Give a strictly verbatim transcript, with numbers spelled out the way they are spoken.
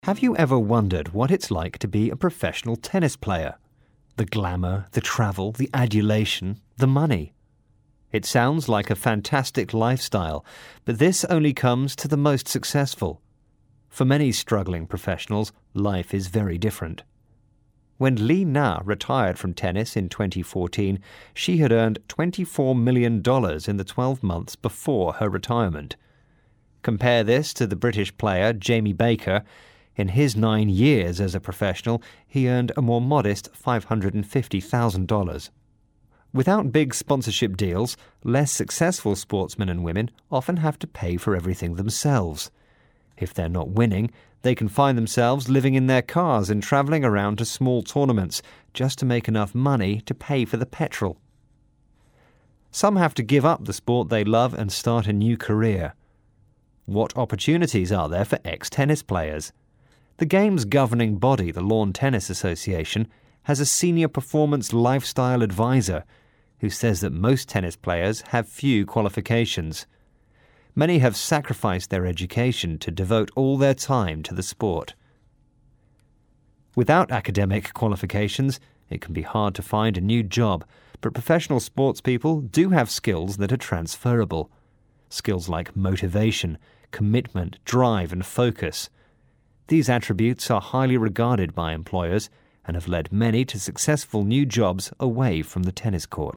Have you ever wondered what it's like to be a professional tennis player? The glamour, the travel, the adulation, the money. It sounds like a fantastic lifestyle, but this only comes to the most successful. For many struggling professionals, life is very different. When Li Na retired from tennis in twenty fourteen, she had earned twenty-four million dollars in the twelve months before her retirement. Compare this to the British player Jamie Baker. In his nine years as a professional, he earned a more modest five hundred fifty thousand dollars. Without big sponsorship deals, less successful sportsmen and women often have to pay for everything themselves. If they're not winning, they can find themselves living in their cars and travelling around to small tournaments just to make enough money to pay for the petrol. Some have to give up the sport they love and start a new career. What opportunities are there for ex-tennis players? The game's governing body, the Lawn Tennis Association, has a senior performance lifestyle advisor who says that most tennis players have few qualifications. Many have sacrificed their education to devote all their time to the sport. Without academic qualifications, it can be hard to find a new job, but professional sports people do have skills that are transferable. Skills like motivation, commitment, drive and focus. These attributes are highly regarded by employers and have led many to successful new jobs away from the tennis court.